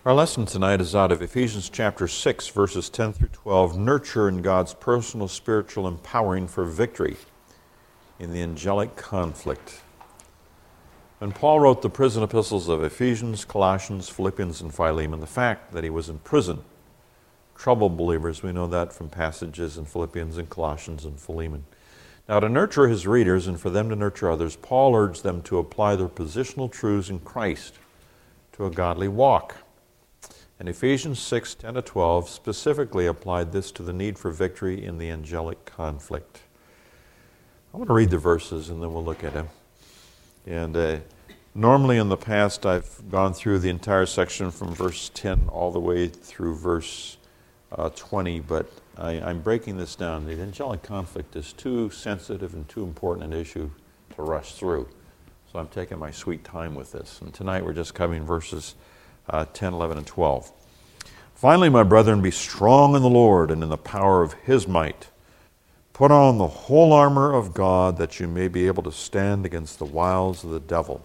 Our lesson tonight is out of Ephesians chapter 6, verses 10 through 12, nurture in God's personal spiritual empowering for victory in the angelic conflict. When Paul wrote the prison epistles of Ephesians, Colossians, Philippians, and Philemon, the fact that he was in prison troubled believers. We know that from passages in Philippians and Colossians and Philemon. Now, to nurture his readers and for them to nurture others, Paul urged them to apply their positional truths in Christ to a godly walk. And Ephesians 6, 10 to 12 specifically applied this to the need for victory in the angelic conflict. I want to read the verses and then we'll look at them. And normally in the past I've gone through the entire section from verse 10 all the way through verse 20, but I'm breaking this down. The angelic conflict is too sensitive and too important an issue to rush through. So I'm taking my sweet time with this. And tonight we're just covering verses 10, 11, and 12. Finally, my brethren, be strong in the Lord and in the power of his might. Put on the whole armor of God that you may be able to stand against the wiles of the devil.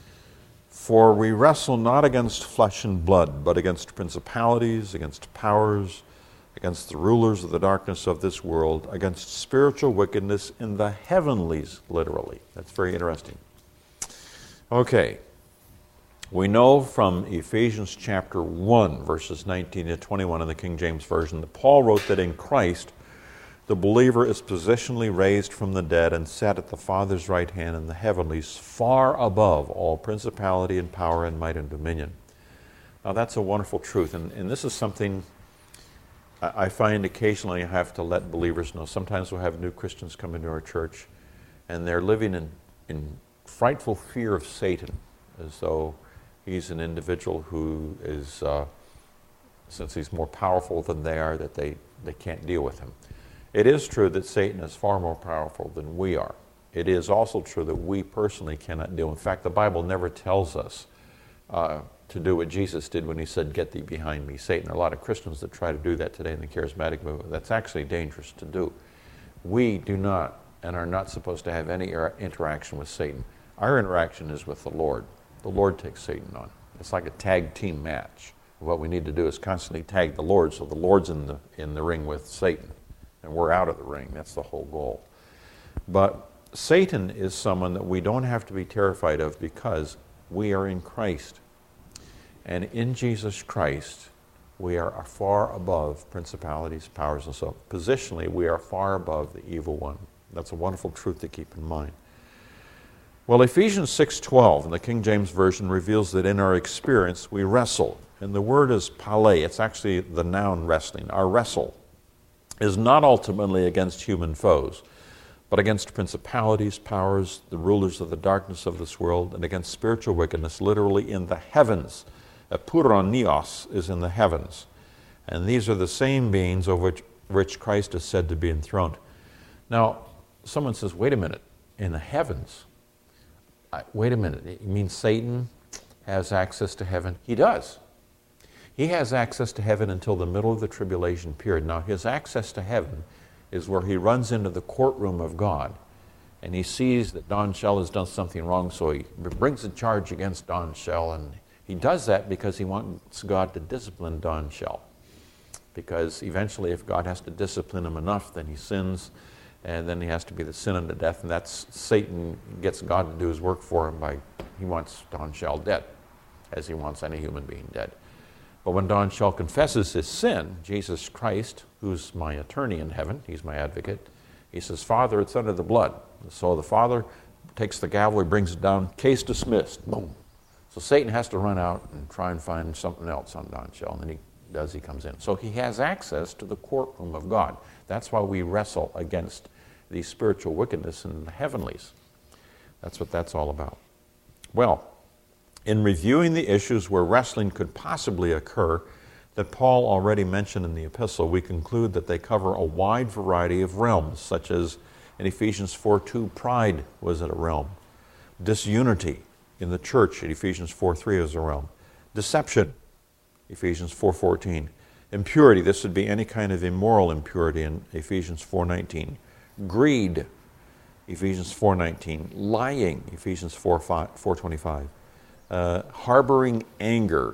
For we wrestle not against flesh and blood, but against principalities, against powers, against the rulers of the darkness of this world, against spiritual wickedness in the heavenlies, literally. That's very interesting. Okay. We know from Ephesians chapter 1, verses 19 to 21 in the King James Version, that Paul wrote that in Christ, the believer is positionally raised from the dead and set at the Father's right hand in the heavenlies, far above all principality and power and might and dominion. Now that's a wonderful truth, and this is something I find occasionally I have to let believers know. Sometimes we'll have new Christians come into our church, and they're living in frightful fear of Satan, as though he's an individual who is, since he's more powerful than they are, that they can't deal with him. It is true that Satan is far more powerful than we are. It is also true that we personally cannot deal. In fact, the Bible never tells us to do what Jesus did when he said, "Get thee behind me, Satan." There are a lot of Christians that try to do that today in the charismatic movement. That's actually dangerous to do. We do not and are not supposed to have any interaction with Satan. Our interaction is with the Lord. The Lord takes Satan on. It's like a tag team match. What we need to do is constantly tag the Lord, so the Lord's in the ring with Satan, and we're out of the ring. That's the whole goal. But Satan is someone that we don't have to be terrified of because we are in Christ. And in Jesus Christ, we are far above principalities, powers, and so positionally, we are far above the evil one. That's a wonderful truth to keep in mind. Well, Ephesians 6:12 in the King James Version reveals that in our experience we wrestle. And the word is palē. It's actually the noun wrestling. Our wrestle is not ultimately against human foes, but against principalities, powers, the rulers of the darkness of this world, and against spiritual wickedness, literally in the heavens. Puranios is in the heavens. And these are the same beings over which Christ is said to be enthroned. Now, someone says, wait a minute, in the heavens? Wait a minute, you mean Satan has access to heaven? He does. He has access to heaven until the middle of the tribulation period. Now, his access to heaven is where he runs into the courtroom of God, and he sees that Don Shell has done something wrong, so he brings a charge against Don Shell, and he does that because he wants God to discipline Don Shell. Because eventually, if God has to discipline him enough, then he sins, and then he has to be the sin unto death, and that's Satan gets God to do his work for him he wants Don Shell dead, as he wants any human being dead. But when Don Shell confesses his sin, Jesus Christ, who's my attorney in heaven, he's my advocate, he says, Father, it's under the blood. So the Father takes the gavel, he brings it down, case dismissed, boom. So Satan has to run out and try and find something else on Don Shell, and then he comes in. So he has access to the courtroom of God. That's why we wrestle against the spiritual wickedness in the heavenlies. That's what that's all about. Well, in reviewing the issues where wrestling could possibly occur that Paul already mentioned in the epistle, we conclude that they cover a wide variety of realms, such as in Ephesians 4:2, pride was in a realm. Disunity in the church in Ephesians 4:3 is a realm. Deception, Ephesians 4:14. Impurity, this would be any kind of immoral impurity in Ephesians 4:19. Greed, Ephesians 4:19. Lying, Ephesians 4:25. Harboring anger,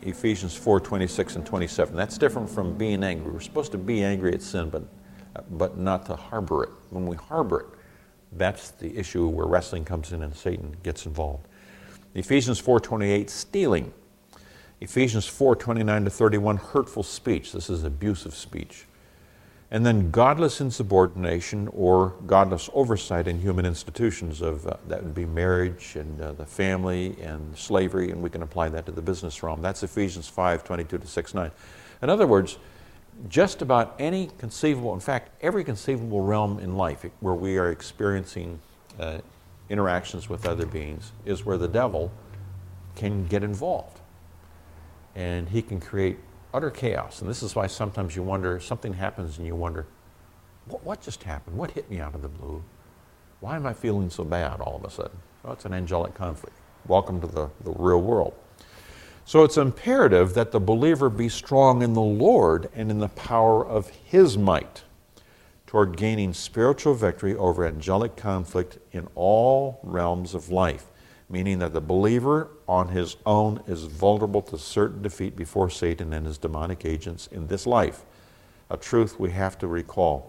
Ephesians 4:26 and 27. That's different from being angry. We're supposed to be angry at sin, but not to harbor it. When we harbor it, that's the issue where wrestling comes in and Satan gets involved. Ephesians 4:28, stealing. Ephesians 4:29 to 31, hurtful speech. This is abusive speech. And then godless insubordination or godless oversight in human institutions that would be marriage and the family and slavery, and we can apply that to the business realm. That's Ephesians 5:22 to 6:9. In other words, just about any conceivable, in fact, every conceivable realm in life where we are experiencing interactions with other beings is where the devil can get involved. And he can create utter chaos. And this is why sometimes you wonder, something happens and you wonder, what just happened? What hit me out of the blue? Why am I feeling so bad all of a sudden? Well, it's an angelic conflict. Welcome to the real world. So it's imperative that the believer be strong in the Lord and in the power of His might toward gaining spiritual victory over angelic conflict in all realms of life, meaning that the believer on his own is vulnerable to certain defeat before Satan and his demonic agents in this life, a truth we have to recall.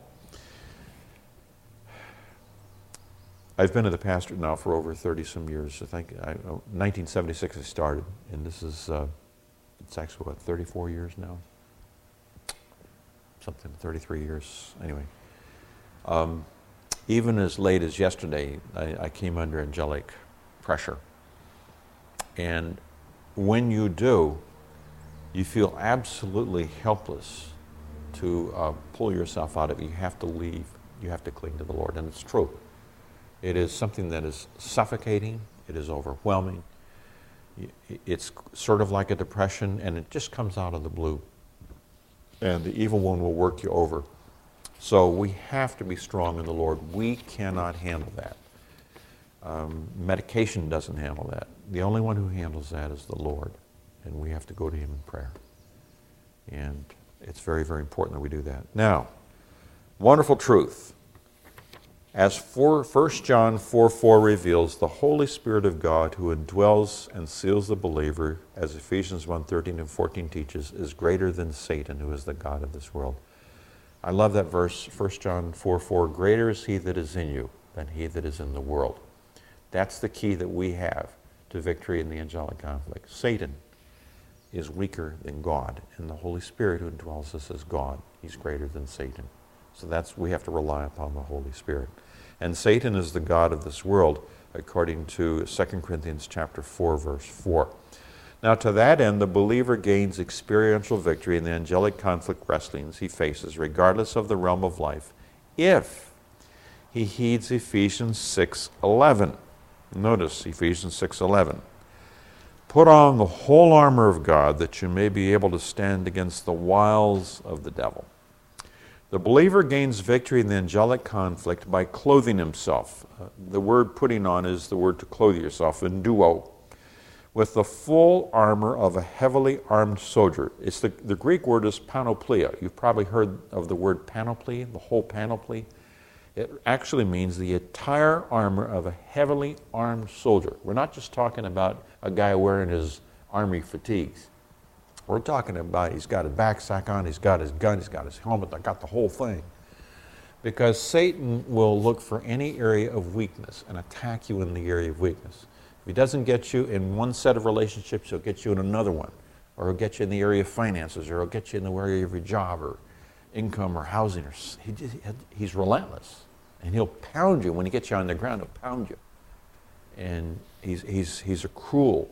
I've been a pastor now for over 30-some years. I think 1976 I started, and this is, it's actually, what, 34 years now? Something, 33 years, anyway. Even as late as yesterday, I came under angelic pressure. And when you do, you feel absolutely helpless to pull yourself out of it. You have to leave. You have to cling to the Lord. And it's true. It is something that is suffocating. It is overwhelming. It's sort of like a depression, and it just comes out of the blue. And the evil one will work you over. So we have to be strong in the Lord. We cannot handle that. Medication doesn't handle that. The only one who handles that is the Lord, and we have to go to Him in prayer. And it's very, very important that we do that. Now, wonderful truth. As 1 John 4:4 reveals, the Holy Spirit of God who indwells and seals the believer, as Ephesians 1:13 and 14 teaches, is greater than Satan, who is the god of this world. I love that verse, 1 John 4:4, greater is he that is in you than he that is in the world. That's the key that we have to victory in the angelic conflict. Satan is weaker than God, and the Holy Spirit who indwells us is God. He's greater than Satan. So we have to rely upon the Holy Spirit. And Satan is the god of this world, according to 2 Corinthians chapter 4, verse 4. Now, to that end, the believer gains experiential victory in the angelic conflict wrestlings he faces, regardless of the realm of life, if he heeds Ephesians 6:11. Notice Ephesians 6:11. Put on the whole armor of God that you may be able to stand against the wiles of the devil. The believer gains victory in the angelic conflict by clothing himself. The word putting on is the word to clothe yourself, in duo, with the full armor of a heavily armed soldier. It's the Greek word is panoplia. You've probably heard of the word panoply, the whole panoply. It actually means the entire armor of a heavily armed soldier. We're not just talking about a guy wearing his army fatigues. We're talking about he's got his backsack on, he's got his gun, he's got his helmet, I got the whole thing. Because Satan will look for any area of weakness and attack you in the area of weakness. If he doesn't get you in one set of relationships, he'll get you in another one. Or he'll get you in the area of finances, or he'll get you in the area of your job, or income, or housing. He's relentless. And he'll pound you. When he gets you on the ground, he'll pound you. And he's a cruel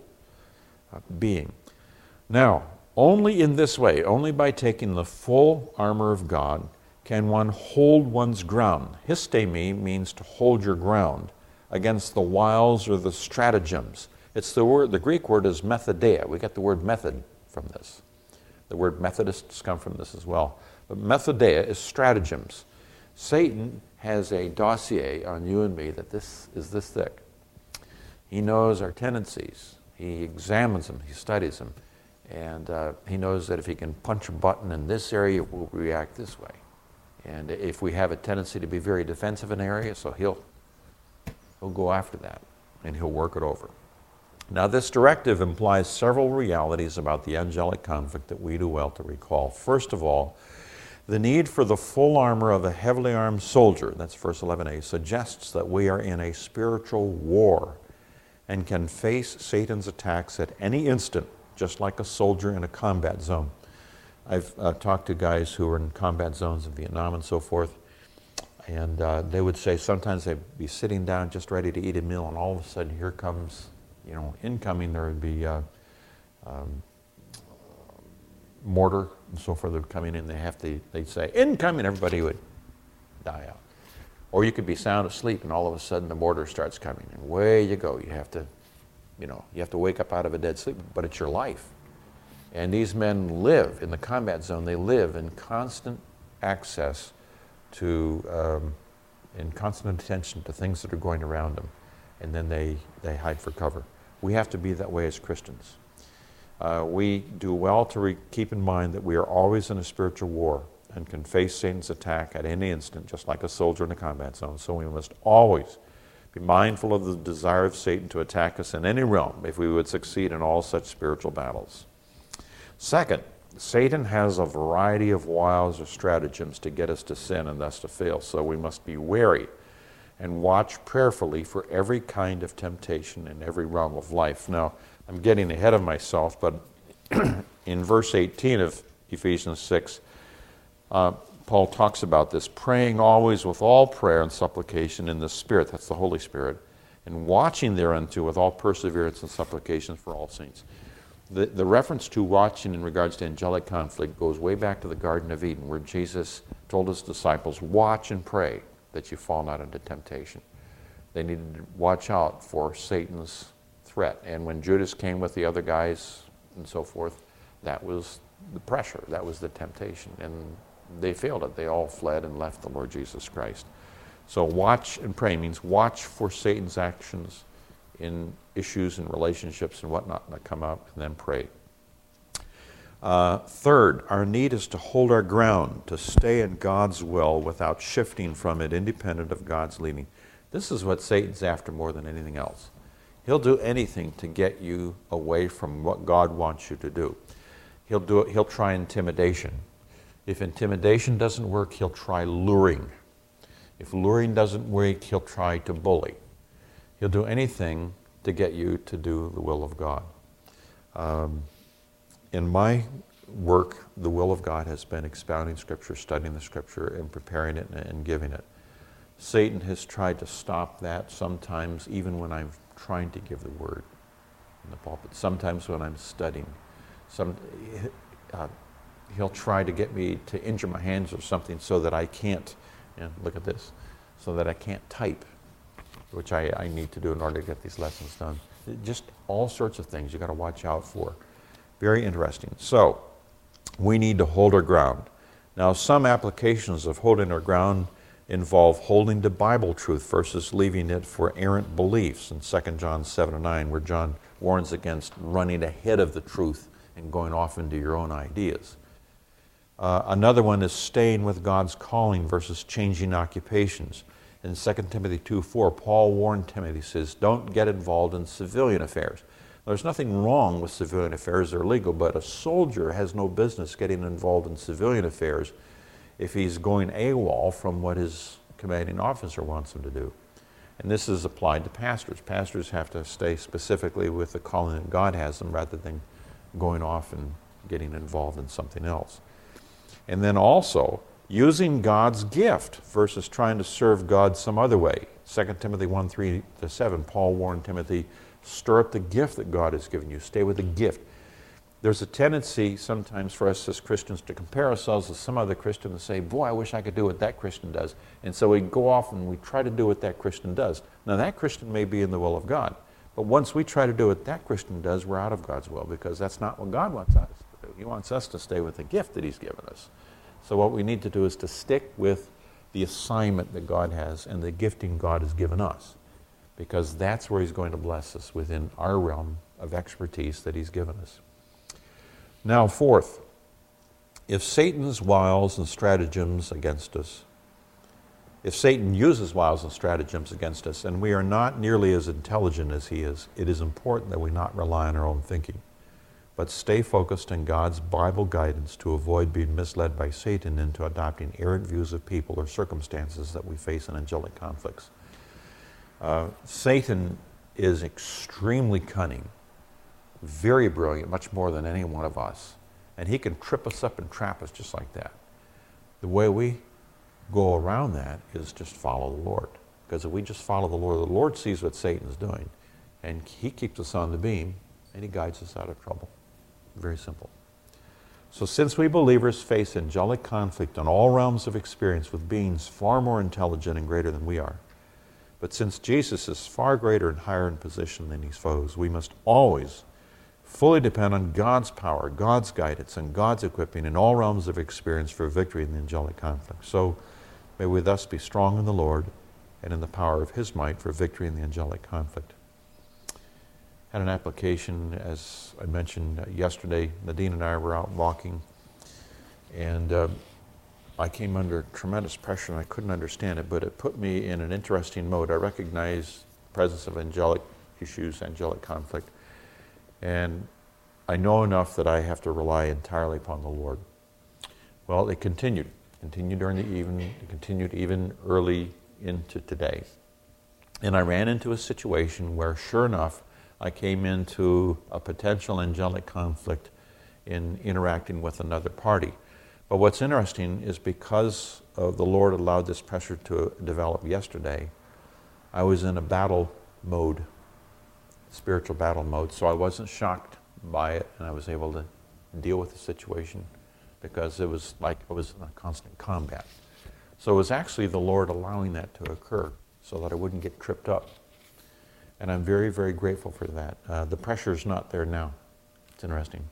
being. Now, only in this way, only by taking the full armor of God, can one hold one's ground. Histemi means to hold your ground against the wiles or the stratagems. It's the Greek word is methodeia. We get the word method from this. The word Methodists come from this as well. But methodeia is stratagems. Satan has a dossier on you and me that this is this thick. He knows our tendencies. He examines them. He studies them. And he knows that if he can punch a button in this area, we'll react this way. And if we have a tendency to be very defensive in an area, so he'll go after that, and he'll work it over. Now, this directive implies several realities about the angelic conflict that we do well to recall. First of all, the need for the full armor of a heavily armed soldier, that's verse 11a, suggests that we are in a spiritual war and can face Satan's attacks at any instant, just like a soldier in a combat zone. I've talked to guys who were in combat zones in Vietnam and so forth, and they would say sometimes they'd be sitting down just ready to eat a meal, and all of a sudden here comes, incoming, there would be mortar and so forth that would come in, they'd say, incoming, everybody would die out. Or you could be sound asleep and all of a sudden the mortar starts coming, and away you go. You have to wake up out of a dead sleep, but it's your life. And these men live in the combat zone. They live in constant access to, in constant attention to things that are going around them, and then they hide for cover. We have to be that way as Christians. We do well to keep in mind that we are always in a spiritual war and can face Satan's attack at any instant, just like a soldier in a combat zone. So we must always be mindful of the desire of Satan to attack us in any realm if we would succeed in all such spiritual battles. Second, Satan has a variety of wiles or stratagems to get us to sin and thus to fail. So we must be wary and watch prayerfully for every kind of temptation in every realm of life. Now, I'm getting ahead of myself, but in verse 18 of Ephesians 6, Paul talks about this, praying always with all prayer and supplication in the Spirit, that's the Holy Spirit, and watching thereunto with all perseverance and supplication for all saints. The reference to watching in regards to angelic conflict goes way back to the Garden of Eden, where Jesus told his disciples, watch and pray that you fall not into temptation. They needed to watch out for Satan's threat. And when Judas came with the other guys and so forth, that was the pressure, that was the temptation. And they failed it. They all fled and left the Lord Jesus Christ. So watch and pray means watch for Satan's actions in issues and relationships and whatnot that come up, and then pray. Third, our need is to hold our ground, to stay in God's will without shifting from it, independent of God's leading. This is what Satan's after more than anything else. He'll do anything to get you away from what God wants you to do. He'll try intimidation. If intimidation doesn't work, he'll try luring. If luring doesn't work, he'll try to bully. He'll do anything to get you to do the will of God. In my work, the will of God has been expounding Scripture, studying the Scripture, and preparing it and giving it. Satan has tried to stop that sometimes, even when I'm trying to give the Word in the pulpit. Sometimes when I'm studying. He'll try to get me to injure my hands or something so that I can't, look at this, so that I can't type, which I need to do in order to get these lessons done. Just all sorts of things you got to watch out for. Very interesting. So, we need to hold our ground. Now, some applications of holding our ground involve holding to Bible truth versus leaving it for errant beliefs in 2 John 7:9, where John warns against running ahead of the truth and going off into your own ideas. Another one is staying with God's calling versus changing occupations. In 2 Timothy 2:4, Paul warned Timothy, he says, don't get involved in civilian affairs. There's nothing wrong with civilian affairs, they're legal, but a soldier has no business getting involved in civilian affairs if he's going AWOL from what his commanding officer wants him to do. And this is applied to pastors. Pastors have to stay specifically with the calling that God has them rather than going off and getting involved in something else. And then also, using God's gift versus trying to serve God some other way. 2 Timothy 1:3-7, Paul warned Timothy, stir up the gift that God has given you. Stay with the gift. There's a tendency sometimes for us as Christians to compare ourselves with some other Christian and say, boy, I wish I could do what that Christian does. And so we go off and we try to do what that Christian does. Now that Christian may be in the will of God, but once we try to do what that Christian does, we're out of God's will, because that's not what God wants us to do. He wants us to stay with the gift that He's given us. So what we need to do is to stick with the assignment that God has and the gifting God has given us, because that's where He's going to bless us within our realm of expertise that He's given us. Now, fourth, if Satan's wiles and stratagems against us If Satan uses wiles and stratagems against us, and we are not nearly as intelligent as he is, it is important that we not rely on our own thinking, but stay focused on God's Bible guidance to avoid being misled by Satan into adopting errant views of people or circumstances that we face in angelic conflicts. Satan is extremely cunning, very brilliant, much more than any one of us. And he can trip us up and trap us just like that. The way we go around that is just follow the Lord. Because if we just follow the Lord sees what Satan's doing. And he keeps us on the beam, and he guides us out of trouble. Very simple. So since we believers face angelic conflict on all realms of experience with beings far more intelligent and greater than we are, but since Jesus is far greater and higher in position than his foes, we must always fully depend on God's power, God's guidance, and God's equipping in all realms of experience for victory in the angelic conflict. So may we thus be strong in the Lord and in the power of his might for victory in the angelic conflict. Had an application, as I mentioned yesterday. Nadine and I were out walking, and I came under tremendous pressure, and I couldn't understand it, but it put me in an interesting mode. I recognized the presence of angelic issues, angelic conflict, and I know enough that I have to rely entirely upon the Lord. Well, it continued during the evening, it continued even early into today. And I ran into a situation where, sure enough, I came into a potential angelic conflict in interacting with another party. But what's interesting is because the Lord allowed this pressure to develop yesterday, I was in a battle mode, spiritual battle mode, so I wasn't shocked by it, and I was able to deal with the situation because it was like I was in a constant combat. So it was actually the Lord allowing that to occur so that I wouldn't get tripped up. And I'm very, very grateful for that. The pressure's not there now. It's interesting.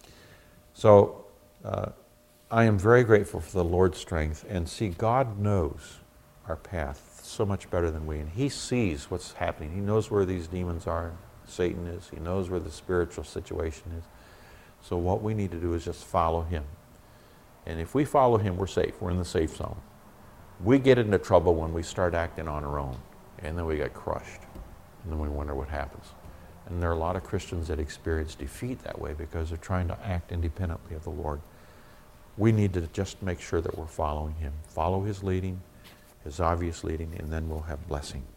So I am very grateful for the Lord's strength. And see, God knows our path so much better than we. And he sees what's happening. He knows where these demons are, Satan is. He knows where the spiritual situation is. So what we need to do is just follow him. And if we follow him, we're safe. We're in the safe zone. We get into trouble when we start acting on our own. And then we get crushed. And then we wonder what happens. And there are a lot of Christians that experience defeat that way because they're trying to act independently of the Lord. We need to just make sure that we're following him. Follow his leading, his obvious leading, and then we'll have blessing.